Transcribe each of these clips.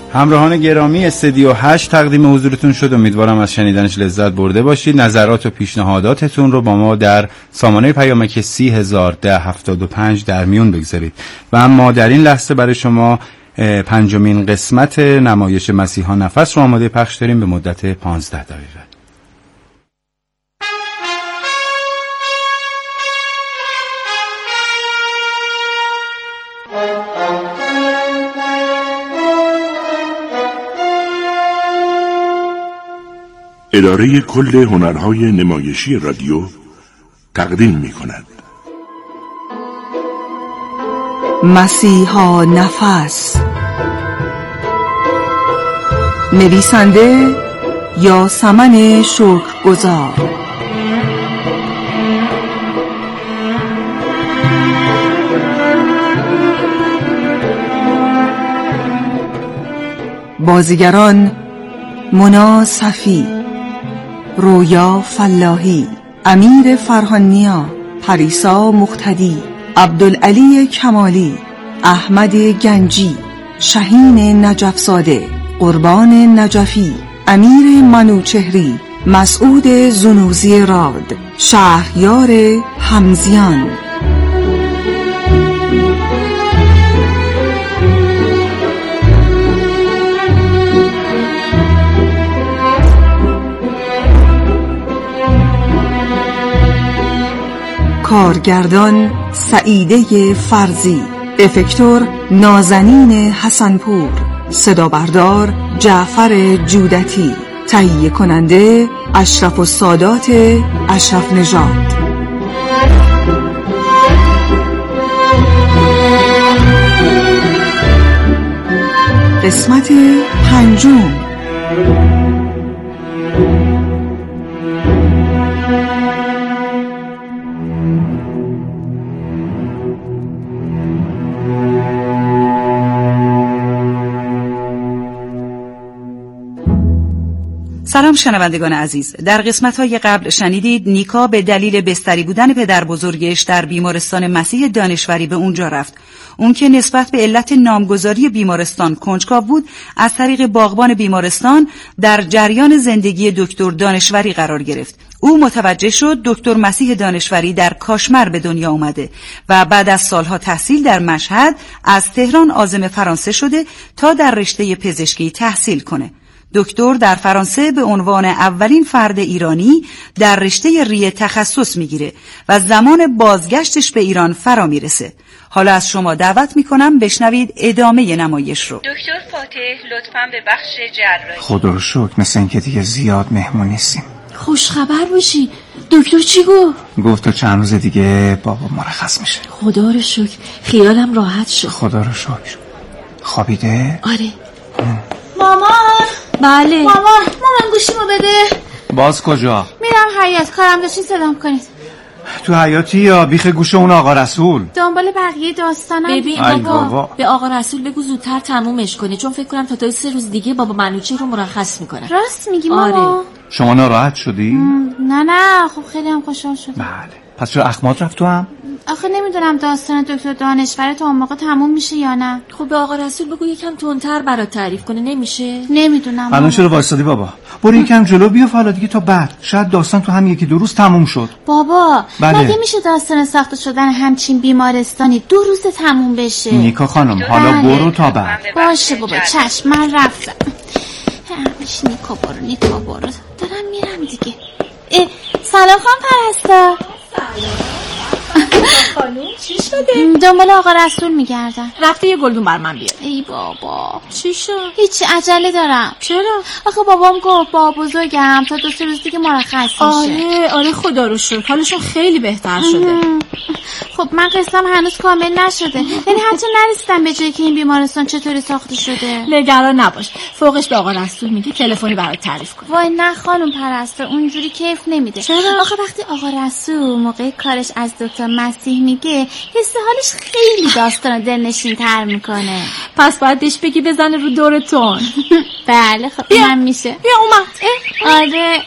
همراهان گرامی، استودیو 8 تقدیم حضورتون شد. امیدوارم از شنیدنش لذت برده باشید. نظرات و پیشنهاداتتون رو با ما در سامانه پیامک 301075 در میون بگذارید. و اما در این لحظه برای شما 5مین قسمت نمایش مسیحا نفس رو آماده پخش داریم به مدت 15 دقیقه. اداره کل هنرهای نمایشی رادیو تقدیم می‌کند مسیحا نفس. نویسنده یاسمن شکرگزار، بازیگران مونا صفی، رویا فلاحی، امیر فرهانیا، پریسا مقتدی، عبدالعلی کمالی، احمد گنجی، شهین نجفزاده، قربان نجفی، امیر منوچهری، مسعود زنوزی راد، شهریار حمزیان. کارگردان سعیده فرزی، افکتور نازنین حسنپور، صدابردار جعفر جودتی، تهیه کننده اشرف السادات اشرف نژاد. قسمت 5. سلام شنوندگان عزیز. در قسمت‌های قبل شنیدید نیکا به دلیل بستری بودن پدر بزرگش در بیمارستان مسیح دانشوری به اونجا رفت. اون که نسبت به علت نامگذاری بیمارستان کنجکاو بود، از طریق باغبان بیمارستان در جریان زندگی دکتر دانشوری قرار گرفت. او متوجه شد دکتر مسیح دانشوری در کاشمر به دنیا اومده و بعد از سالها تحصیل در مشهد از تهران عازم فرانسه شده تا در رشته پزشکی تحصیل کنه. دکتر در فرانسه به عنوان اولین فرد ایرانی در رشته ریه تخصص میگیره و زمان بازگشتش به ایران فرا میرسه. حالا از شما دعوت میکنم بشنوید ادامه نمایش رو. دکتر فاتح لطفاً به بخش جراحی. خدا رو شکر مثل اینکه دیگه زیاد مهمون نیستیم. خوش خبر باشی. دکتر چی گفت تا چند روز دیگه بابا مرخص میشه. خدا رو شکر، خیالم راحت شد. خدا رو شکر. خوابیده؟ آره. مامان. بله. مامان گوشیمو بده. باز کجا؟ میرم حیاط، کارم داشتین صدام کنید. تو حیاطی یا بیخ گوش اون آقا رسول؟ دنبال بقیه داستانم. ببین بابا، به آقا رسول بگو زودتر تمومش کنه، چون فکر کنم تا 3 روز دیگه بابا منوچه رو مرخص میکنن. راست میگی ماما؟ آره. شما ناراحت شدی؟ نه خب خیلی هم خوشحال شدم. بله. پس چرا اخمات رفت تو هم؟ آخه نمیدونم داستان دکتر دانشوری تا اون موقع تموم میشه یا نه. خب به آقا رسول بگو یکم تندتر برات تعریف کنه. نمیشه؟ نمیدونم. الان چرا وایسادی بابا؟ برو یکم جلو بیا حالا دیگه تا بعد. شاید داستان تو هم 1-2 روز تموم شد. بابا بله. مگه میشه داستان ساخته شدن همچین بیمارستانی 2 روز تموم بشه؟ نیکا خانم حالا برو تا بعد. باشه بابا چشم، من رفتم. همش نیکا برو دارم میرم دیگه. سلام خانم پرستا. خانم چی شده؟ دنبال آقا رسول میگردن. رفته یه گلدون بر من بیار. ای بابا چی شد؟ هیچی، عجله دارم. چرا؟ آخه بابام گفت با بزرگم تا 2-3 روز دیگه مرخص میشه. آره خدا رو شکر حالشون خیلی بهتر شده. خب من قصدم هنوز کامل نشده، یعنی حتی نرسیدم به جایی که این بیمارستان چطوری ساخته شده. نگران نباش، فوقش به آقا رسول میگه تلفنی برات تعریف کنه. وای نه خانم پرستار، اونجوری کیف نمیده. چرا؟ آخه وقتی آقا رسول موقع کارش از دکتر مسیح میگه، حس حالش خیلی داستان دلنشین تر میکنه. پس باید بهش بگی بزنه رو دورتون. بله خب من میشه. بیا اومد. آره.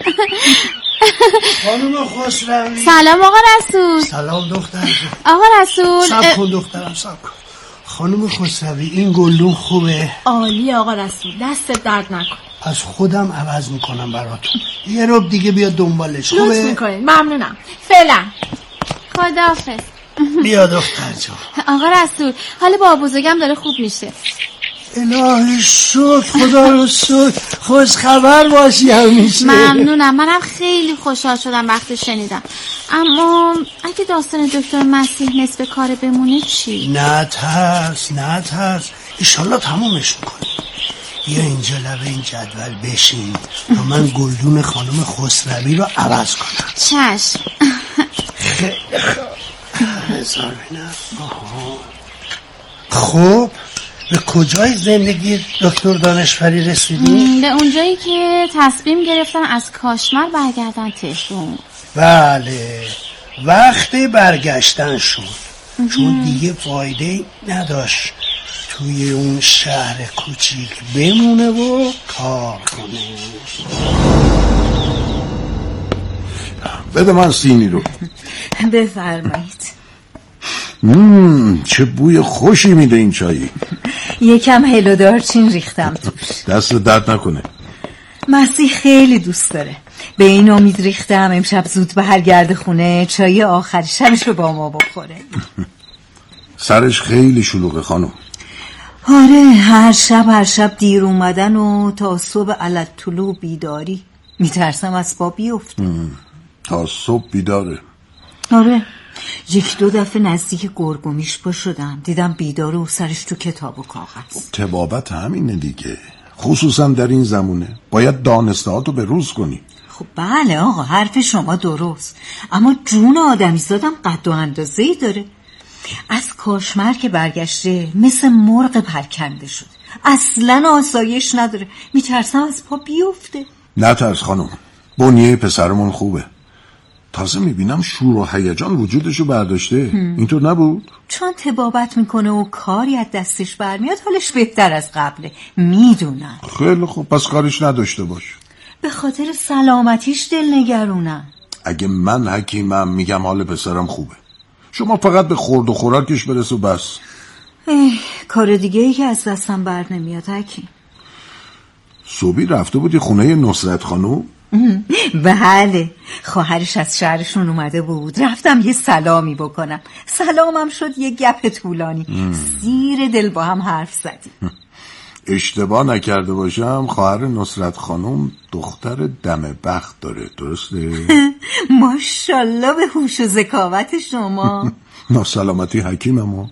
خانم خوشروی. سلام آقا رسول. سلام دختر. آقا رسول سب کن دخترم، سب کن. خانم خسروی این گلدون خوبه؟ عالی آقا رسول، دست درد نکن. از خودم عوض میکنم براتون. یه رب دیگه بیا دنبالش. خوبه؟ لطف میکنین. ممنونم. فعلا. خداحافظ. بیا دختر جان. آقا رسول حال بابا بزرگم داره خوب میشه. الهی شکر، خدا رو شکر. خوش خبر باشی همیشه. ممنونم. منم خیلی خوشحال شدم وقتی شنیدم. اما اگه داستان دکتر مسیح نصف کار بمونه چی؟ نه ترس ایشالله تمومش میکنی. بیا اینجا لبه این جدول بشین تا من گلدون خانم خسروی رو عوض کنم. چشم. خیلی بذار بینم. خب به کجای زندگی دکتر دانشوری رسیدی؟ به اونجایی که تصمیم گرفتن از کاشمر برگردن تهران. بله، وقت برگشتن شد. چون دیگه فایده نداشت توی اون شهر کوچیک بمونه و کار کنه. بده من سینی رو. بفرمایید. چه بوی خوشی میده این چایی. یکم هل و دارچین ریختم توش. دست درد نکنه. مسیح خیلی دوست داره. به این امید ریختم امشب زود برگرده خونه چای آخر شبش رو با ما بخوره. سرش خیلی شلوغه خانم. آره، هر شب دیر اومدن و تا صبح علت طلوع بیداری. میترسم از پا بیفته. تا صبح بیداره. آره، 1-2 دفعه نزدیک گرگومیش پا شدم، دیدم بیداره و سرش تو کتاب و کاغذ. طبابت همینه دیگه، خصوصا در این زمونه. باید دانستهاتو به روز کنی. خب بله آقا، حرف شما درست، اما جون آدمیزادم قد و اندازه‌ای داره. از کاشمر که برگشته مثل مرغ پرکنده شد، اصلا آسایش نداره. میترسم از پا بیفته. نترس خانم، بنیه پسرمون خوبه. تازه میبینم شور و هیجان وجودشو برداشته. اینطور نبود؟ چون طبابت میکنه و کاری از دستش برمیاد حالش بهتر از قبله. میدونم. خیلی خوب، پس کارش نداشته باش. به خاطر سلامتیش دلنگرونم. اگه من حکیمم میگم حال پسرم خوبه. شما فقط به خورد و خوراکش برس و بس. کار دیگه ای که از دستم بر نمیاد حکیم. صبحی رفته بودی خونه نصرت خانم؟ بله، خواهرش از شهرشون اومده بود، رفتم یه سلامی بکنم. سلامم شد یه گپ طولانی. زیر دل با هم حرف زدیم. اشتباه نکرده باشم خواهر نصرت خانم دختر دم بخت داره، درسته؟ ماشالله به هوش و ذکاوت شما. ناسلامتی حکیمم.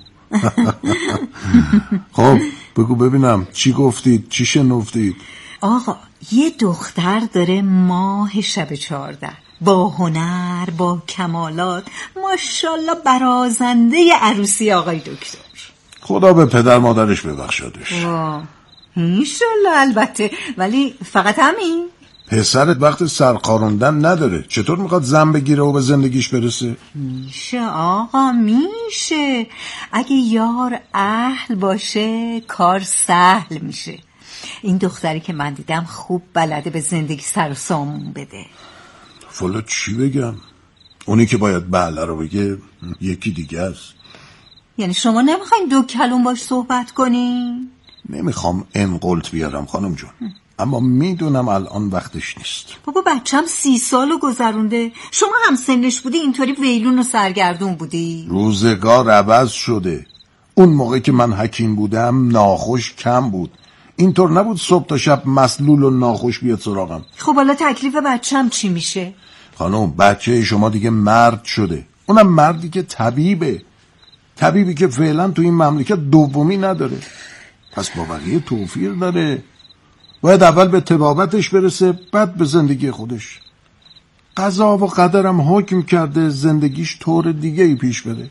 خب بگو ببینم چی گفتید، چی شنفتید؟ آقا یه دختر داره ماه شب 14 با هنر، با کمالات، ماشالله برازنده عروسی آقای دکتر. خدا به پدر مادرش ببخشادش. انشالله. البته، ولی فقط همین. پسرت وقت سرقاروندن نداره، چطور میخواد زن بگیره و به زندگیش برسه؟ میشه آقا، میشه. اگه یار اهل باشه کار سهل میشه. این دختری که من دیدم خوب بلده به زندگی سر و سامون بده. فلا چی بگم؟ اونی که باید بله رو بگه یکی دیگه است. یعنی شما نمیخواین 2 کلمه باش صحبت کنین؟ نمیخوام انقلت بیارم خانم جون، اما میدونم الان وقتش نیست. بابا بچم 30 سالو گذرونده. شما هم سنش بودی اینطوری ویلون و سرگردون بودی؟ روزگار عوض شده. اون موقع که من حکیم بودم ناخوش کم بود. اینطور نبود صبح تا شب مسلول و ناخوش بیاد سراغم. خب حالا تکلیف بچم چی میشه؟ خانم بچه شما دیگه مرد شده، اونم مردی که طبیبی که فعلا تو این مملکت دومی نداره. پس با بقیه توفیر داره. باید اول به طبابتش برسه، بعد به زندگی خودش. قضا و قدرم حکم کرده زندگیش طور دیگه ای پیش بره.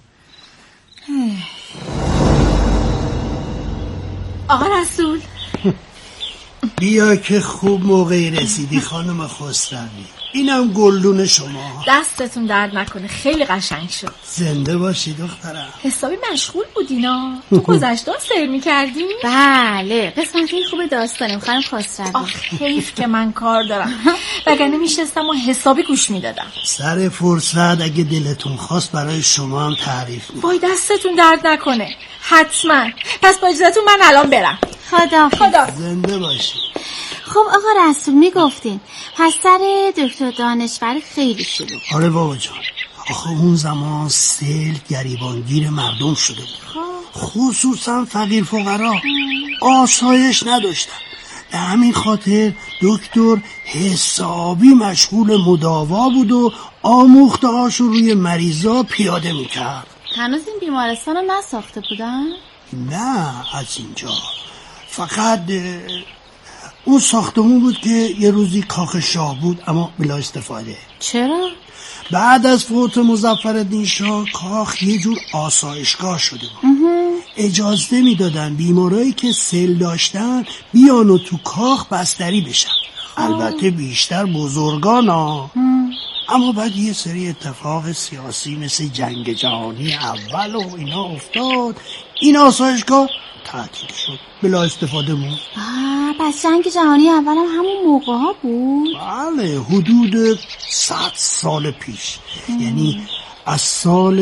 آقا رسول بیا که خوب موقعی رسیدی خانم خسروی. اینم گلدون شما. دستتون درد نکنه، خیلی قشنگ شد. زنده باشی دخترم. حسابی مشغول بودینا. تو گذشته سیر میکردی؟ بله، قسمتی خوب داستانه خانم خسروی. حیف که من کار دارم، وگرنه میشستم و حسابی گوش میدادم. سر فرصت اگه دلتون خواست برای شما هم تعریف میکنم. وای دستتون درد نکنه. حتما. پس با اجازهتون من الان برم. خدا. زنده باشی. خب آقا رسول میگفتین پس سر دکتر دانشوری خیلی شلوغ. آره بابا جان، آخه اون زمان سیل گریبانگیر مردم شده بود، خصوصا فقیر فقرا آسایش نداشتن. به همین خاطر دکتر حسابی مشغول مداوا بود و آموخته هاشو روی مریضا پیاده میکرد. هنوز این بیمارستان رو نساخته بودن؟ نه از اینجا، فقط اون ساختمون بود که یه روزی کاخ شاه بود اما بلا استفاده. چرا؟ بعد از فوت مظفرالدین شاه کاخ یه جور آسایشگاه شده بود. اجازه میدادن بیمارایی که سل داشتن بیان و تو کاخ بستری بشن. البته بیشتر بزرگان ها. اما بعد یه سری اتفاق سیاسی مثل جنگ جهانی اول و اینا افتاد، این آسایشگاه تعطیل شد، بلا استفاده بود. پس جنگ جهانی اول هم همون موقع ها بود؟ بله، حدود 100 سال پیش. یعنی از سال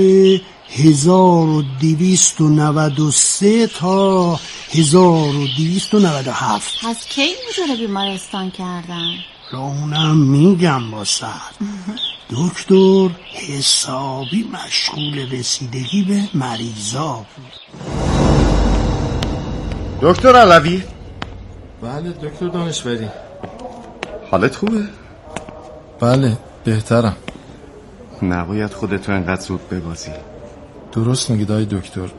1293 تا 1297. پس کی اونجا بیمارستان کردن؟ اونم میگم با سر. دکتر حسابی مشغول رسیدگی به مریضا بود. دکتر علوی. بله دکتر دانشوری. حالت خوبه؟ بله بهترم. نباید خودتو انقدر زود ببازی. درست میگید آقای دکتر،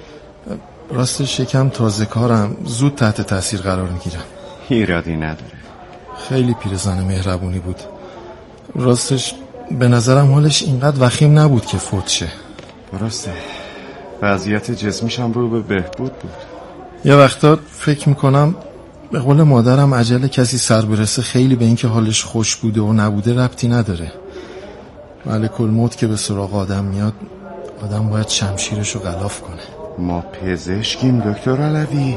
راستش یکم تازه کارم، زود تحت تاثیر قرار میگیرم. ایرادی نداره. خیلی پیرزن مهربونی بود. راستش به نظرم حالش اینقدر وخیم نبود که فوت شه. درسته، وضعیت جسمیش هم رو به بهبود بود. یه وقتا فکر میکنم به قول مادرم عجل کسی سر برسه خیلی به اینکه حالش خوش بوده و نبوده ربطی نداره. ملک الموت که به سراغ آدم میاد، آدم باید شمشیرشو غلاف کنه. ما پزشکیم دکتر علوی،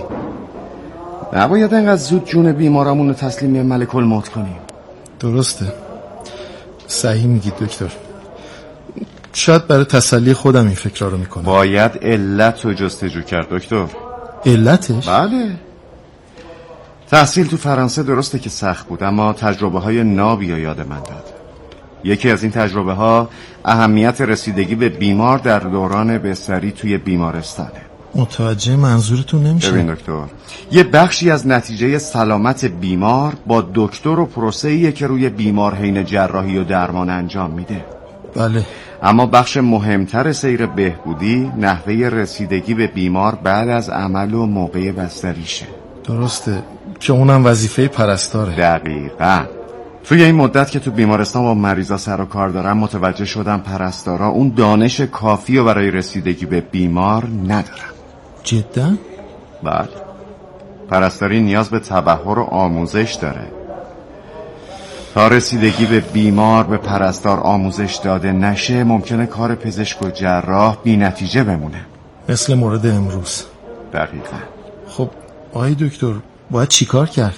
نباید انقدر زود جون بیمارمون رو تسلیم ملک الموت کنیم. درسته، صحیح میگید دکتر. شاید برای تسلی خودم این فکرها رو میکنم. باید علت رو جستجو کرد دکتر. علتش؟ بله، تحصیل تو فرانسه درسته که سخت بود، اما تجربه های نابی یاد من داد. یکی از این تجربه ها اهمیت رسیدگی به بیمار در دوران بستری توی بیمارستانه. متوجه منظورتون نمیشه. ببین دکتر، یه بخشی از نتیجه سلامت بیمار با دکتر و پروسه‌ایه که روی بیمار حین جراحی و درمان انجام میده. بله. اما بخش مهمتر سیر بهبودی نحوه رسیدگی به بیمار بعد از عمل و موقع بستریشه. درسته که اونم وظیفه پرستاره. دقیقاً. توی این مدت که تو بیمارستان با مریضا سر و کار دارم متوجه شدم پرستارا اون دانش کافی رو برای رسیدگی به بیمار ندارن. جدا؟ بله، پرستاری نیاز به تبحر و آموزش داره. تا رسیدگی به بیمار به پرستار آموزش داده نشه ممکنه کار پزشک و جراح بی نتیجه بمونه. مثل مورد امروز. دقیقاً. خب آقای دکتر باید چی کار کرد؟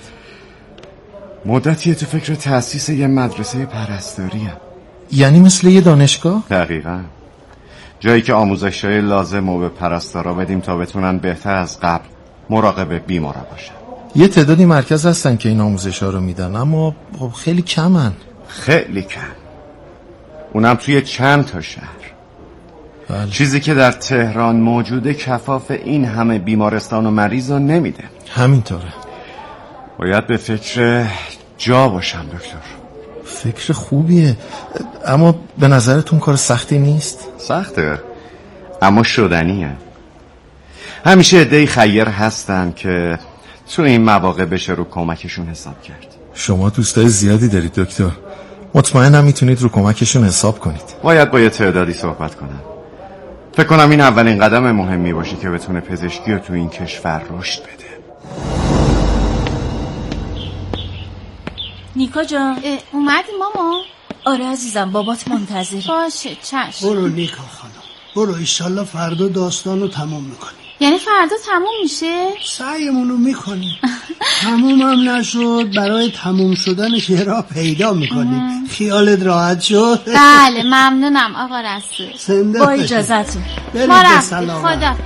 مدتی تو فکر تأسیس یه مدرسه پرستاریم. یعنی مثل یه دانشگاه؟ دقیقاً، جایی که آموزش‌های لازم رو به پرستارا بدیم تا بتونن بهتر از قبل مراقب بیمارا باشن. یه تعدادی مرکز هستن که این آموزش‌ها رو میدن، اما خب خیلی کمن. خیلی کم، اونم توی چند تا شهر. بله. چیزی که در تهران موجوده کفاف این همه بیمارستان و مریض رو نمیده. همینطوره. باید به فکر جا باشم دکتر. فکر خوبیه، اما به نظرتون کار سختی نیست؟ سخته، اما شدنیه. همیشه عده‌ای خیر هستن که تو این مواقع بشه رو کمکشون حساب کرد. شما دوستای زیادی دارید دکتر، مطمئنم میتونید رو کمکشون حساب کنید. باید با یه تعدادی صحبت کنم. فکر کنم این اولین قدم مهمی باشه که بتونه پزشکی رو تو این کشور رشد بده. نیکا جان اومدی ماما؟ آره عزیزم، بابات منتظره. باشه چشم. برو نیکا خانم، برو، ایشالله فردا داستانو تموم میکنی. یعنی فردا تموم میشه؟ سعیمونو میکنی. تموم هم نشد، برای تموم شدنش یه راه پیدا میکنی. خیالت راحت شد؟ بله ممنونم آقا رسول. با اجازتون ما رفتیم. خدا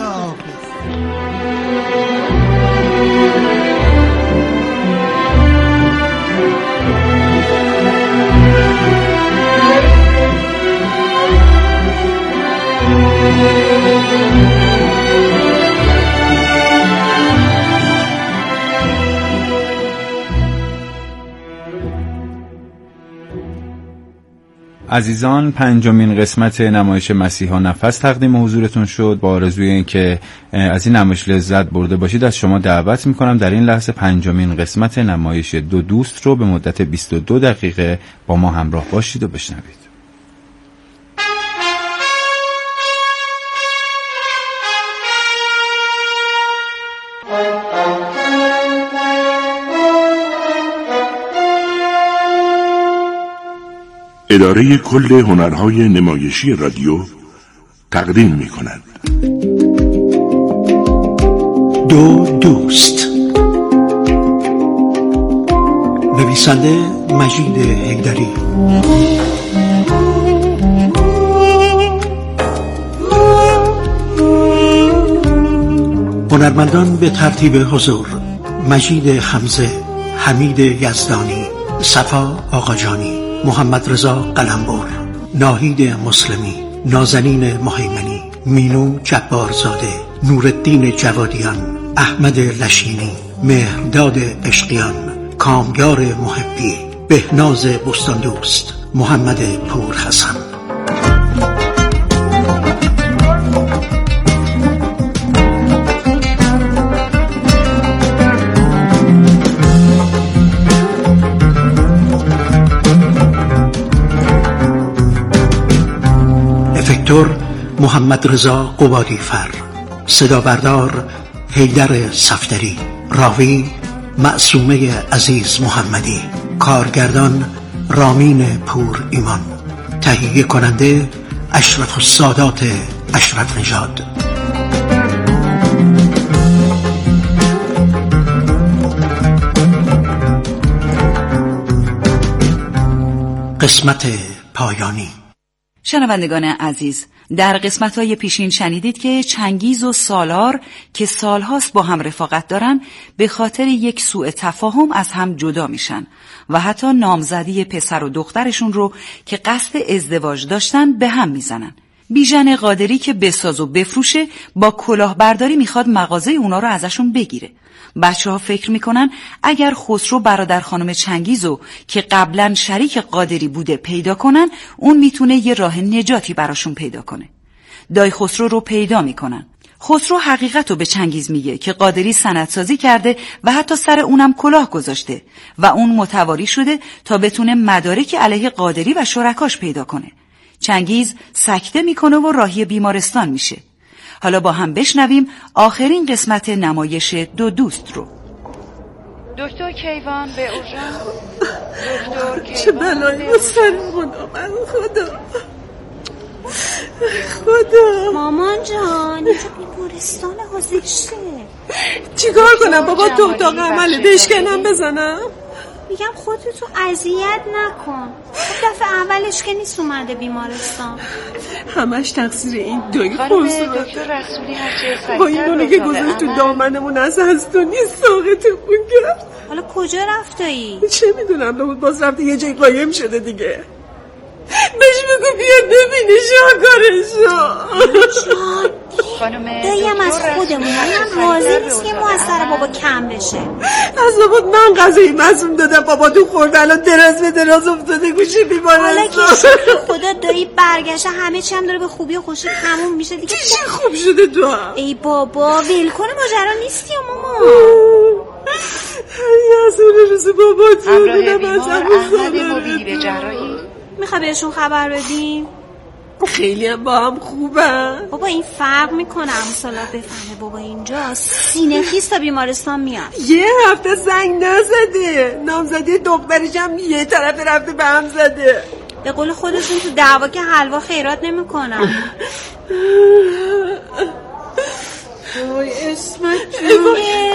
عزیزان، 5مین قسمت نمایش مسیحا نفس تقدیم حضورتون شد. با آرزوی این که از این نمایش لذت برده باشید از شما دعوت میکنم در این لحظه 5مین قسمت نمایش دو دوست رو به مدت 22 دقیقه با ما همراه باشید و بشنوید. اداره کل هنرهای نمایشی رادیو تقدیم می کند دو دوست. نویسنده مجید حیدری، هنرمندان به ترتیب حضور: مجید حمزه، حمید یزدانی، صفا آقاجانی، محمد رضا قلمبر، ناهید مسلمی، نازنین مهیمنی، مینو جبارزاده، نورالدین جوادیان، احمد لشینی، مهرداد عشقیان، کامیار محبی، بهناز بستاندوست، محمد پورحسن. افکتور محمد رضا قبادیفر، صدا بردار حیدر صفدری، راوی معصومه عزیز محمدی، کارگردان رامین پور ایمان، تهیه کننده اشرف السادات اشرف نژاد. قسمت پایانی. شنوندگان عزیز، در قسمت‌های پیشین شنیدید که چنگیز و سالار که سالهاست با هم رفاقت دارن به خاطر یک سوء تفاهم از هم جدا میشن و حتی نامزدی پسر و دخترشون رو که قصد ازدواج داشتن به هم میزنن. بیژن قادری که بساز و بفروشه با کلاهبرداری میخواد مغازه اونا رو ازشون بگیره. بچه‌ها فکر میکنن اگر خسرو برادر خانم چنگیزو که قبلا شریک قادری بوده پیدا کنن، اون میتونه یه راه نجاتی براشون پیدا کنه. دای خسرو رو پیدا میکنن. خسرو حقیقت رو به چنگیز میگه که قادری سندسازی کرده و حتی سر اونم کلاه گذاشته و اون متواری شده تا بتونه مدارک علیه قادری و شرکاش پیدا کنه. چنگیز سکته میکنه و راهی بیمارستان میشه. حالا با هم بشنویم آخرین قسمت نمایش دو دوست رو. دکتر کیوان به اورژانس. دکتر کیوان چه بلایی به سرمون آمد. خدا مامان جان اینجا بیمارستان حاضرشه. چیکار کنم بابا؟ تو اتاق عمله بشکنم بزنم؟ میگم خودتو اذیت نکن. خب دفعه اولش که نیست اومده بیمارستان. همش تقصیر این دوی خانم خسرو. دکتر رسولی هرچه با این دونه که گذاشت تو دامنمون از هستونی ساقطمون کرد. حالا کجا رفتایی؟ چه میدونم، لابد باز رفته یه جای قایم شده دیگه. بهش بگو بیاد ببینی شاکارشو. داییم از خودمون هم راضی نیست که ما از سر بابا کم بشه. از لابد من غذای مصوم دادم بابا تو خورد، الان دراز به دراز افتاده گوشه بیمارستان. حالا که شکر خدا دایی برگشته همه چی هم داره به خوبی و خوشی تموم میشه دیگه. چی خوب شده تو هم؟ ای بابا ول کنه ماجرا نیستی یا ماما. از اون روز بابا تو همراه بیمار احمد مبینی به جراحی. میخوای بهشون خبر بدیم؟ خیلی هم با هم خوبن. بابا این فرق میکنه امسالا بفهمه بابا اینجا سینه خیس تا بیمارستان میاد. یه هفته زنگ نزده، نامزدی دخترش هم یه طرف رفته به هم زده. به قول خودشون تو دعوا که حلوا خیرات نمیکنن. وای اسمت جون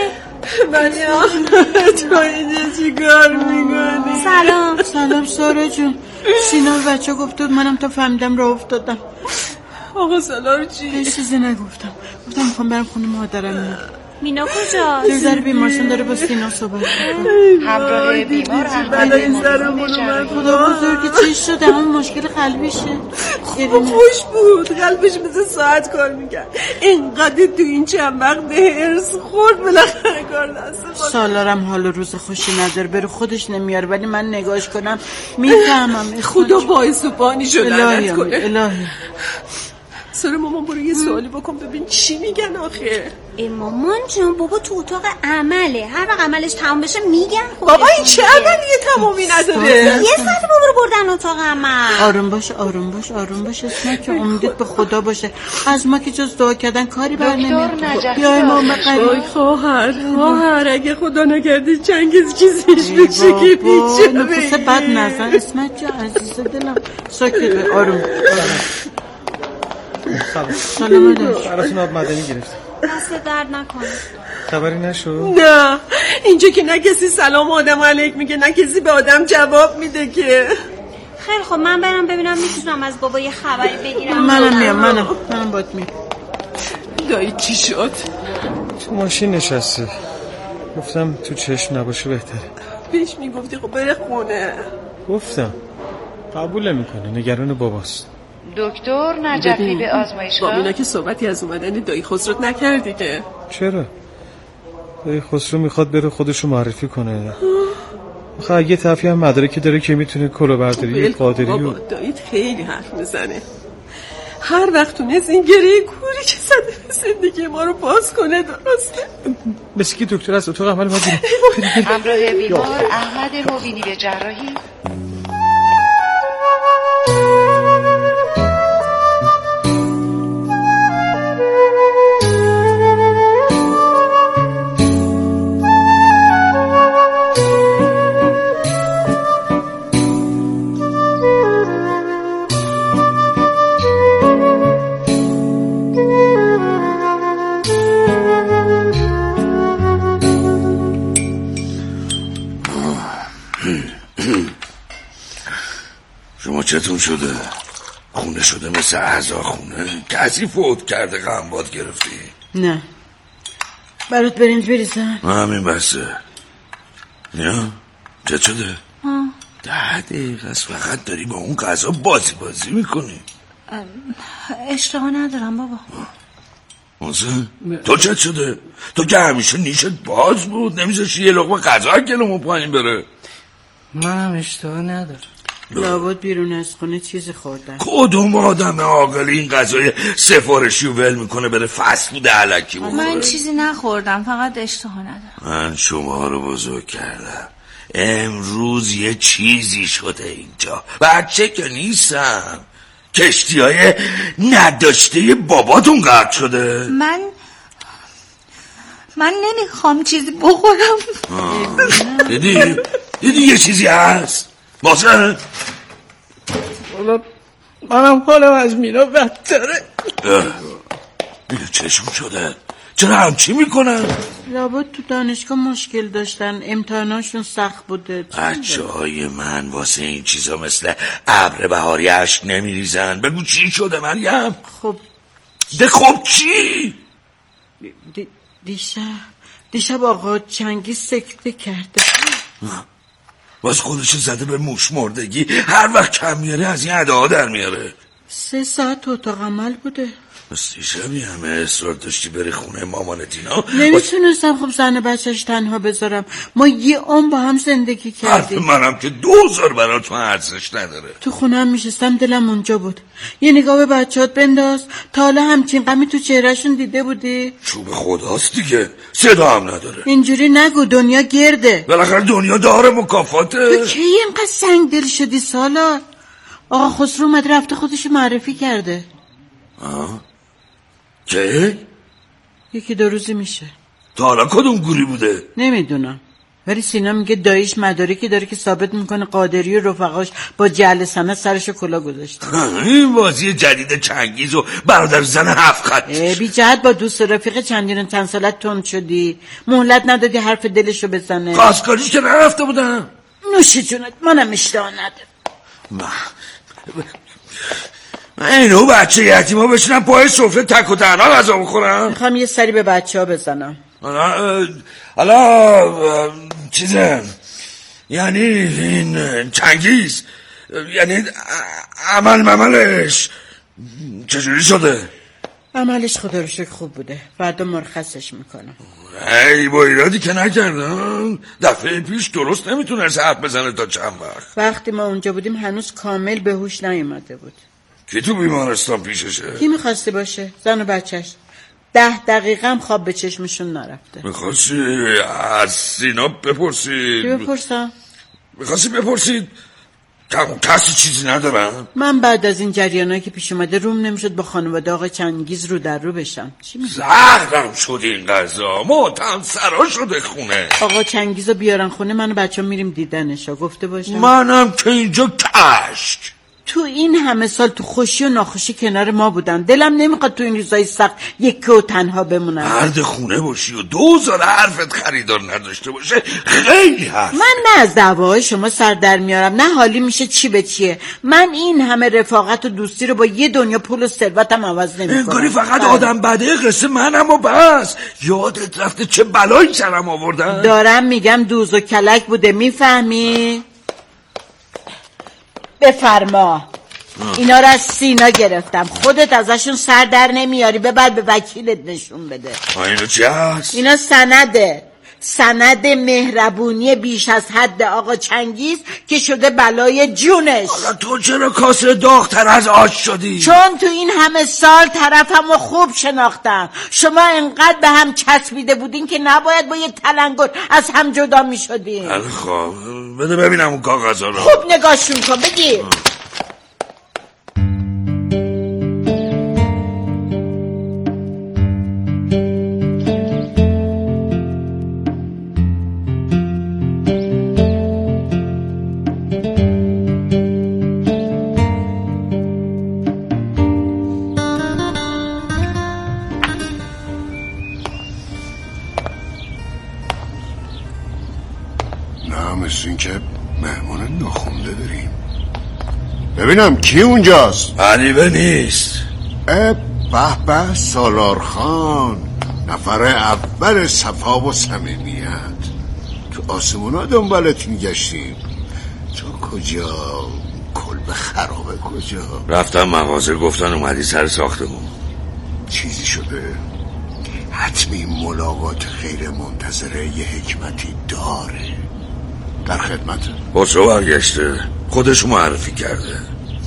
تو اینجا چی کار میکنی؟ سلام سارا جون. سینا بچه گفته منم تا فهمیدم راه افتادم. آقا سالار چی؟ هیچ چیزی نگفتم. گفتم میخوام برم خونه مادرم میاد. مینا کجاست؟ یه ذره بیمارستان داره با سینا صحبت میکنه. همراه بیمار خدا بزرگی چی شده؟ همون مشکل قلبیشه. خوش بود، قلبش مثل ساعت کار میکرد. اینقدر تو این چند وقت هرس خورد بالاخره کار دست. سالارم حال روز خوشی نداره، برو خودش نمیاره، ولی من نگاش کنم میفهمم. خدا باعث و بانی شدنت کنه. الهی سر مامان برو یه سوالی بکن ببین چی میگن آخه. مامان جون بابا تو اتاق عمله، هر وقت عملش تمام بشه میگن. بابا این چه عملیه تمامی نداره؟ یه ساعت بابا رو بردن اتاق عمل. آروم باش اسمت که امیدت به خدا باشه. از ما که جز دعا کردن کاری بر نمیاد. بیای ماما قریب. خواهر اگه خدا نکرده چنگیز چیزیش بشه که بیچاره. نفس بد نزن اسمت جا عزیز دلم. ساکت آروم. سلام داشت. براتون آب مدنی گرفتم. دست درد نکنه. خبری نشد؟ نه اینجا که نه کسی سلام آدم علیک میگه نه کسی به آدم جواب میده که. خیلی خب من برم ببینم میتونم از بابا یه خبری بگیرم. منم باید میام. دایی چی شد؟ تو ماشین نشسته، گفتم تو چشم نباشه بهتره. بهش میگفتی خب بره خونه. گفتم قبول نمیکنه، نگران باباست. دکتر نجفی به آزمایشگاه. با اینا که صحبتی از اومدن دایی خسرو نکردی که؟ چرا؟ دایی خسرو میخواد بره خودشو معرفی کنه. آخه اگه طرفی هم مدرکی داره که میتونه کلاهبرداری قادری بابا داییت خیلی حرف میزنه. هر وقت تونست این گره کوری که زده زندگی ما رو باز کنه درسته. مثل که دکتر از اتاق عمل باید همراه بیمار احمد مبینی به جراحی. شما چطور شده؟ خونه شده مثل اعضا خونه؟ کسی فوت کرده غمباد گرفتی؟ نه برات برنج بریزم؟ همین بسه. نه چه شده؟ 10 دقیقه است فقط داری با اون غذا بازی میکنی. اشتها ندارم بابا. محسن تو چه شده؟ تو که همیشه نیشت باز بود، نمیذاشی یه لقمه غذا گلمون پایین بره. منم اشتها ندارم. لابد بیرون از خونه چیزی خوردن. کدوم آدم عاقل این غذای سفارشی رو ول میکنه بره فست فود الکی بخوره؟ من چیزی نخوردم، فقط اشتها ندارم. من شما رو بزرگ کردم، امروز یه چیزی شده اینجا. بچه که نیستم، کشتی های نداشته باباتون قطع شده. من نمیخوام چیزی بخورم. دیدی یه چیزی هست محسن؟ منم حالم از مینا بدتره. مینا چشم شده، چرا همچی میکنن؟ لابد تو دانشگاه مشکل داشتن، امتحاناشون سخت بوده. بچه های من واسه این چیزا مثل ابر بهاری اشک نمیریزن. بگو چی شده مریم؟ خب چی؟ دیشب آقا چنگیز سکته کرده. باز خودشو زده به موش مردگی. هر وقت کم میاره از این ادعا در میاره. 3 ساعت تو اتاق عمل بوده. بس دیشبی همه اصرار داشتی بری خونه مامانت اینا. نمیتونستم خب زن بچهش تنها بذارم. ما یه عمر با هم زندگی کردیم. منم که 2000 براتون ارزش نداره. تو خونه هم میشستم دلم اونجا بود. یه نگاه به بچه‌هات بنداز. تا حالا همچین غمی تو چهرهشون دیده بودی؟ چوب خداست دیگه، صدا هم نداره. اینجوری نگو، دنیا گرده. بالاخره دنیا داره مکافاته. تو کی اینقدر سنگ دل شدی سالار؟ آقا خسرو اومد رفته خودش معرفی کرده. که؟ 1-2 روزی میشه. تا حالا کدوم گوری بوده؟ نمیدونم، ولی سینا میگه داییش مدارکی داره که ثابت میکنه قادری و رفقاش با جعل سند سرشو کلا گذاشته. این بازی جدید چنگیز و برادر زن 7 خط. بی جهت با دوست رفیق چندین چند سالت تند شدی، مهلت ندادی حرف دلشو بزنه. خواستگاریش که نرفته بودم. نوش جونت، منم اشتها ندارم. من اینو بچه یتیما بشینم پای سفره تک و تنها غذا بخورم. میخوام یه سری به بچه ها بزنم. حالا چیزه، یعنی این چنگیز، یعنی عملش چجوری شده؟ عملش خدا رو شکر خوب بوده، فردا مرخصش میکنم. ای با ایرادی که نکردم، دفعه پیش درست نمیتونست حرف بزنه تا چند وقت. وقتی ما اونجا بودیم هنوز کامل به هوش نیومده بود. کی تو بیمارستان پیششه؟ کی میخواستی باشه؟ زن و بچهش. 10 دقیقه هم خواب به چشمشون نرفته. میخواستی از سینا بپرسید؟ چی بپرسم؟ میخواستی بپرسید کسی چیزی ندارم؟ من بعد از این جریانایی که پیش اومده روم نمیشد با خانواده آقا چنگیز رو در رو بشم. چی میگی؟ زهرم شد این غذا، موتم سرا شده خونه. آقا چنگیزو بیارن خونه، من و بچه‌ها میریم دیدنش. گفته باشم منم که اینجا کشک. تو این همه سال تو خوشی و ناخوشی کنار ما بودن، دلم نمیخواد تو این روزای سخت یکی و تنها بمونم. مرد خونه باشی و 2000 حرفت خریدار نداشته باشه خیلی حرف. من نه از دعواهای شما سر در میارم، نه حالی میشه چی به چیه. من این همه رفاقت و دوستی رو با یه دنیا پول و ثروتم عوض نمیکنم. انگاری فقط آدم بده قصه منم و بس. یادت رفته چه بلایی سرم آوردن؟ دارم میگم دوز و کلک بوده، میفهمی؟ بفرما. اینا رو از سینا گرفتم، خودت ازشون سر در نمیاری، ببر به وکیلت نشون بده. اینو چی هست؟ اینا سنده، سند مهربونی بیش از حد آقا چنگیز که شده بلای جونش. حالا تو چرا کاسه داغ‌تر از آش شدی؟ چون تو این همه سال طرفم رو خوب شناختم. شما انقدر به هم چسبیده بودین که نباید با یه تلنگر از هم جدا می شدین. خب بده ببینم اون کاغذا رو. خوب نگاهشون کن، بگیر. ببینم کی اونجاست؟ علیبه نیست. به به سالار خان، نفر اول صفا و صمیمیت. تو آسمونا دنبالت میگشتیم. تو کجا؟ کلبه خرابه کجا؟ رفتم مغازه، گفتن اومدی سر ساختمون. چیزی شده؟ حتمی ملاقات غیر منتظره یه حکمتی داره. در خدمته؟ خسرو برگشته، خودش معرفی کرده.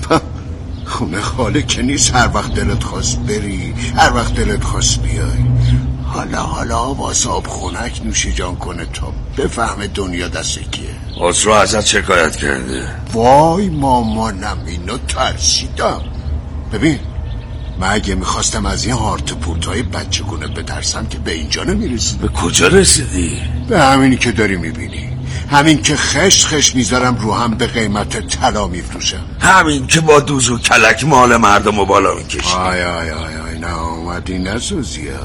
خونه خاله که نیست، هر وقت دلت خواست بری، هر وقت دلت خواست بیای. حالا واسه آب خونک نوشی جان کنه تا بفهمه دنیا دست کیه. خسرو ازت شکایت کرده. وای مامانم، اینو ترسیدم. ببین من اگه میخواستم از این هارت پورتای بچه گونه بترسم که به اینجا نمیرسید. به کجا رسیدی؟ به همینی که داری میبینی، همین که خشت میذارم رو هم به قیمت طلا میفروشم، همین که با دوز و کلک مال مردم و بالا میکشی. آی نه اومدی نسوزی ها.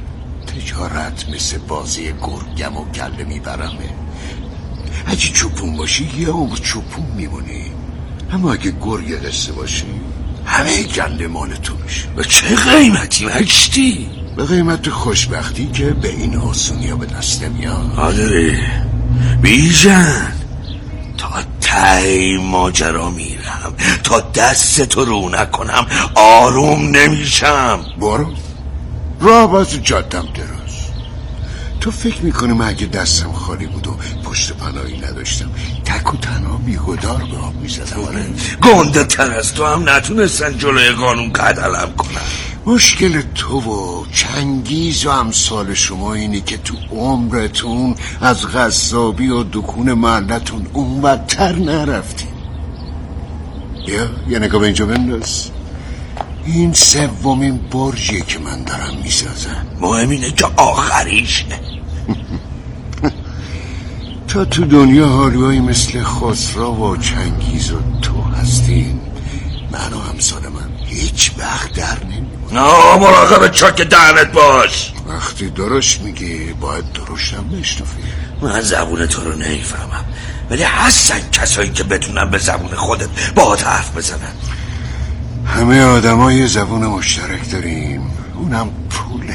تجارت مثل بازی گرگم و گله میبرمه. اگه چوپون باشی یه عمر چوپون میمونی، اما اگه گرگ قصه باشی همه گله مال تو میشه. به چه قیمتی مشتی؟ به قیمت خوشبختی که به این آسونی ها به دست نمیاد. قادری بیژن، تا تی ماجرا میرم، تا دست تو رو نکنم آروم نمیشم. برو راه باز جادم دراز. تو فکر میکنی من اگه دستم خالی بود و پشت پناهی نداشتم تک و تنها بیهودار به آب میزدم؟ آره گنده تر از تو هم نتونستن جلوی قانون قدلم کنن. مشکل تو و چنگیز و امثال شما اینه که تو عمرتون از غصابی و دکون محلتون اون بدتر نرفتین. یه نگاه به اینجا بنداز. این سومین برجیه که من دارم میسازم. مهم اینه که آخریشه. تا تو دنیا حالیایی مثل خسرو و چنگیز و تو هستین، من و همسال من هیچ وقت در نمیمونم. مراقب چاک دهنت باش. وقتی درشت میگی باید درشتم بشنفی. من زبون تو رو نمیفهمم، ولی هستن کسایی که بتونن به زبون خودت باهات حرف بزنن. همه آدم ها یه زبون مشترک داریم، اونم پوله.